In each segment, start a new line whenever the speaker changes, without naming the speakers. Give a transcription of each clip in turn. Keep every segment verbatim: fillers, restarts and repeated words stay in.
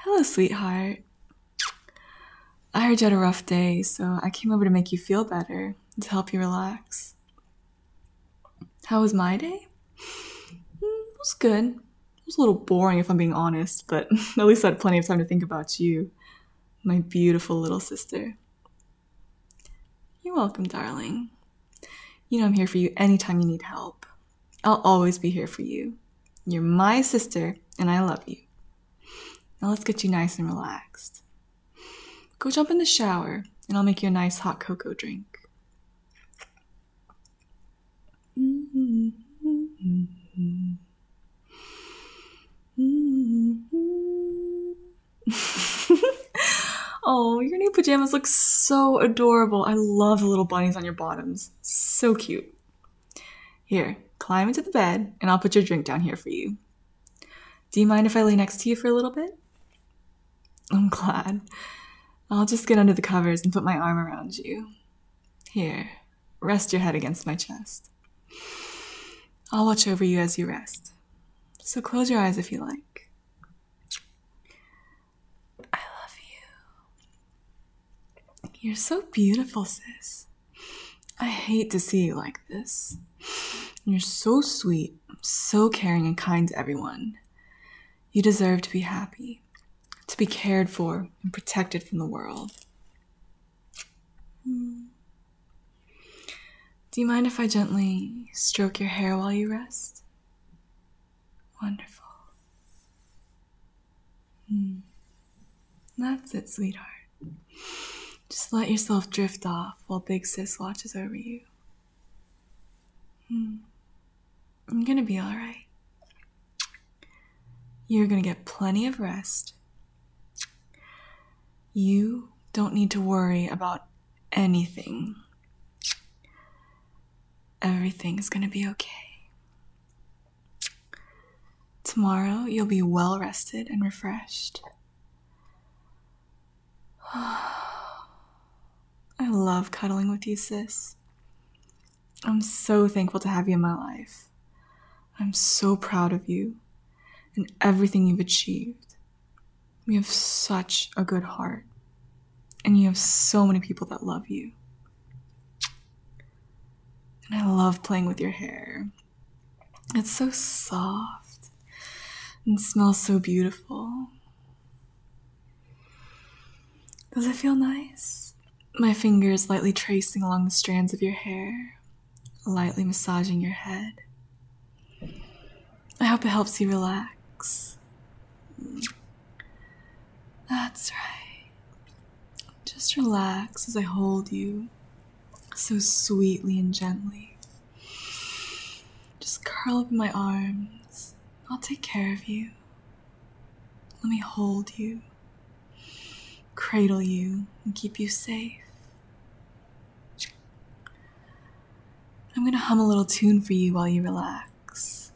Hello, sweetheart. I heard you had a rough day, so I came over to make you feel better, to help you relax. How was my day? Mm, it was good. It was a little boring if I'm being honest, but at least I had plenty of time to think about you, my beautiful little sister. You're welcome, darling. You know I'm here for you anytime you need help. I'll always be here for you. You're my sister, and I love you. Now let's get you nice and relaxed. Go jump in the shower, and I'll make you a nice hot cocoa drink. Oh, your new pajamas look so adorable. I love the little bunnies on your bottoms. So cute. Here, climb into the bed, and I'll put your drink down here for you. Do you mind if I lay next to you for a little bit? I'm glad. I'll just get under the covers and put my arm around you. Here, rest your head against my chest. I'll watch over you as you rest. So close your eyes if you like. I love you. You're so beautiful, sis. I hate to see you like this. You're so sweet, so caring and kind to everyone. You deserve to be happy, to be cared for and protected from the world. Hmm. Do you mind if I gently stroke your hair while you rest? Wonderful. Hmm. That's it, sweetheart. Just let yourself drift off while Big Sis watches over you. Hmm. I'm gonna be alright. You're gonna get plenty of rest. You don't need to worry about anything. Everything is gonna be okay. Tomorrow you'll be well rested and refreshed. I love cuddling with you, sis. I'm so thankful to have you in my life. I'm so proud of you and everything you've achieved. You have such a good heart, and you have so many people that love you. And I love playing with your hair. It's so soft and smells so beautiful. Does it feel nice? My fingers lightly tracing along the strands of your hair, lightly massaging your head. I hope it helps you relax. That's right. Just relax as I hold you so sweetly and gently. Just curl up in my arms. I'll take care of you. Let me hold you, cradle you, and keep you safe. I'm gonna hum a little tune for you while you relax.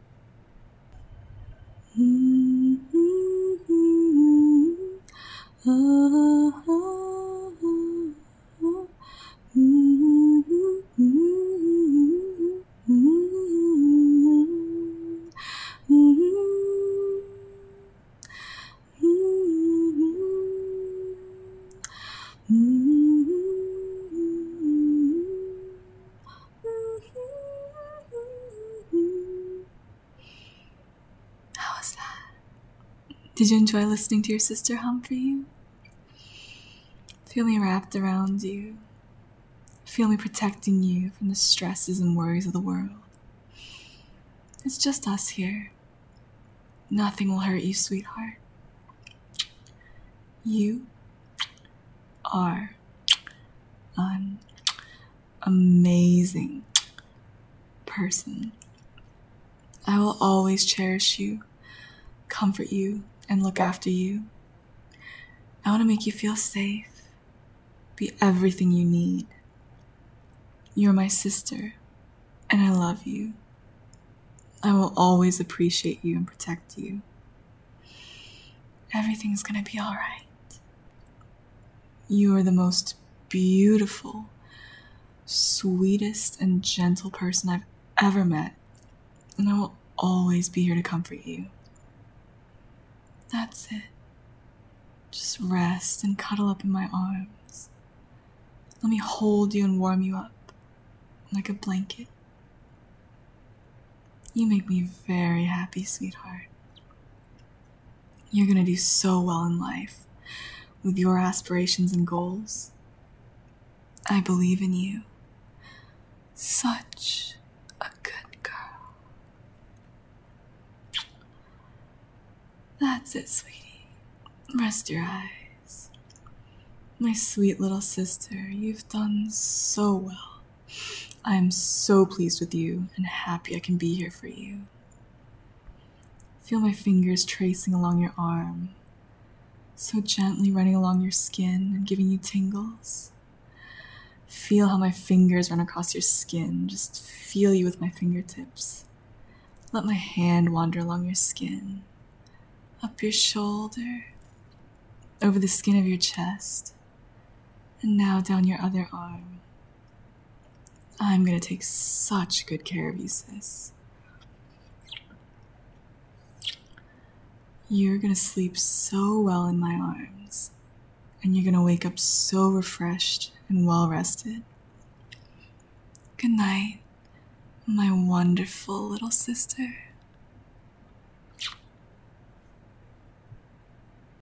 How was that? Did you enjoy listening to your sister hum for you? Feel me wrapped around you. Feel me protecting you from the stresses and worries of the world. It's just us here. Nothing will hurt you, sweetheart. You are an amazing person. I will always cherish you, comfort you, and look after you. I want to make you feel safe, be everything you need. You're my sister, and I love you. I will always appreciate you and protect you. Everything's gonna be alright. You are the most beautiful, sweetest, and gentle person I've ever met, and I will always be here to comfort you. That's it. Just rest and cuddle up in my arms. Let me hold you and warm you up like a blanket. You make me very happy, sweetheart. You're gonna do so well in life with your aspirations and goals. I believe in you. Such a good girl. That's it, sweetie. Rest your eyes. My sweet little sister, you've done so well. I am so pleased with you and happy I can be here for you. Feel my fingers tracing along your arm, so gently running along your skin and giving you tingles. Feel how my fingers run across your skin. Just feel you with my fingertips. Let my hand wander along your skin, up your shoulder, over the skin of your chest, and now down your other arm. I'm gonna take such good care of you, sis. You're gonna sleep so well in my arms, and you're gonna wake up so refreshed and well rested. Good night, my wonderful little sister.